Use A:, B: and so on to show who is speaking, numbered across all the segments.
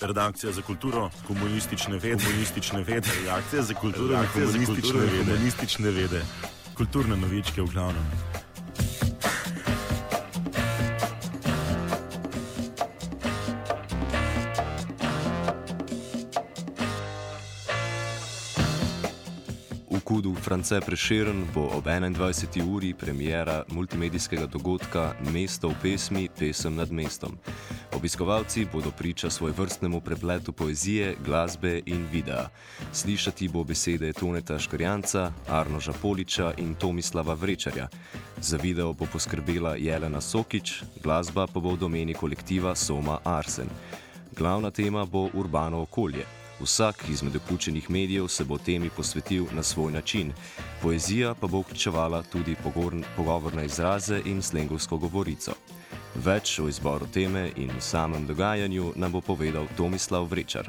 A: Redakcija za kulturo, komunistične vede. Redakcija za kulturo, komunistične vede. Kulturne novičke v glavnem.
B: V Kudu France Prešeren bo ob 21. uri premiera multimedijskega dogodka Mesto v pesmi, pesem nad mestom. Obiskovalci bodo priča svojevrstnemu prepletu poezije, glasbe in videa. Slišati bo besede Toneta Škrjanca, Arnoža Poliča in Tomislava Vrečarja. Za video bo poskrbela Jelena Sokič, glasba pa bo v domeni kolektiva Soma Arsen. Glavna tema bo urbano okolje. Vsak izmed vključenih medijev se bo temi posvetil na svoj način. Poezija pa bo vključevala tudi pogovorne izraze in slengovsko govorico. Več o izboru teme in samem dogajanju nam bo povedal Tomislav Vrečar.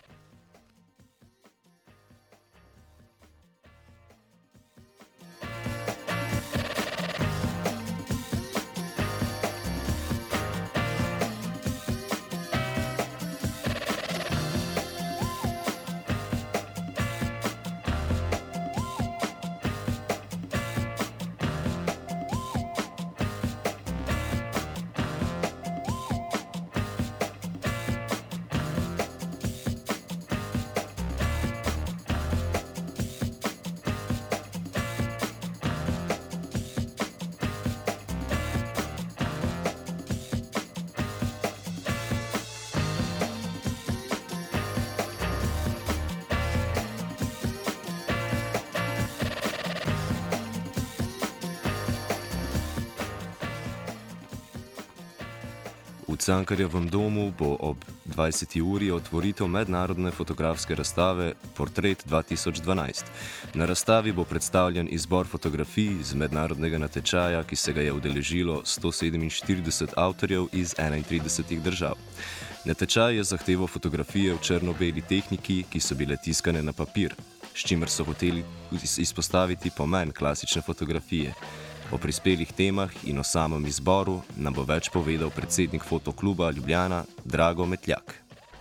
B: V Cankarjevem domu bo ob 20. uri otvoritev mednarodne fotografske razstave Portret 2012. Na razstavi bo predstavljen izbor fotografij z mednarodnega natečaja, ki se ga je udeležilo 147 avtorjev iz 31 držav. Natečaj je zahteval fotografije v črno-beli tehniki, ki so bile tiskane na papir, s čimer so hoteli izpostaviti pomen klasične fotografije. O prispelih temah in o samem izboru nam bo več povedal predsednik Fotokluba Ljubljana Drago Metljak.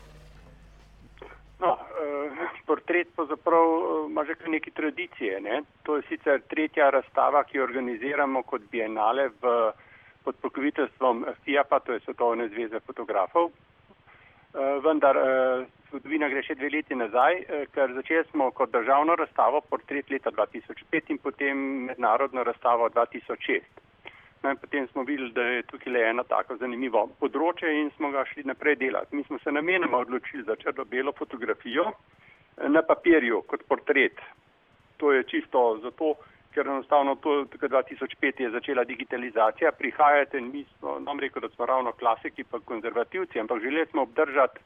C: Portret pravzaprav ima že kar nekaj tradicije. Ne? To je sicer tretja razstava, ki jo organiziramo kot bienale pod pokroviteljstvom FIAP-a, to je Svetovne zveze fotografov. Vendar zgodovina gre še 2 leti nazaj, ker začeli smo kot državno razstavo Portret leta 2005 in potem mednarodno razstavo 2006. No in potem smo videli, da je tukaj le eno tako zanimivo področje in smo ga šli naprej delati. Mi smo se namenoma odločili za črno-belo fotografijo na papirju kot portret. To je čisto zato, ker enostavno to 2005 je začela digitalizacija, prihajate in mi smo, nam rekel, da smo ravno klasiki pa konzervativci, ampak želeli smo obdržati,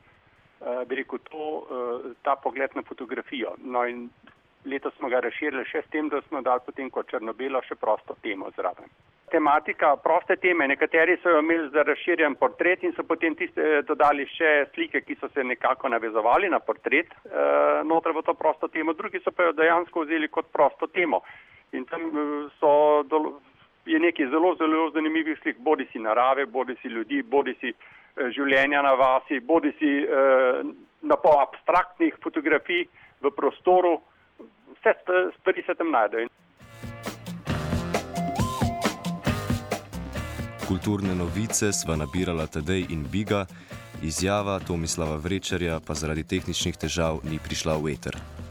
C: ta pogled na fotografijo. No in letos smo ga razširili še s tem, da smo dali potem kot črno-belo še prosto temo zraven. Tematika, proste teme, nekateri so jo imeli za razširjen portret in so potem dodali še slike, ki so se nekako navezovali na portret, noter v to prosto temo, drugi so pa jo dejansko vzeli kot prosto temo. In tam je nekaj zelo, zelo zanimivih slik, bodi si narave, bodi si ljudi, bodi si življenja na vasi, bodi si na pol abstraktnih fotografij v prostoru, vse stvari se tam najdejo.
B: Kulturne novice sva nabirala Tadej in Biga, izjava Tomislava Vrečarja pa zaradi tehničnih težav ni prišla v eter.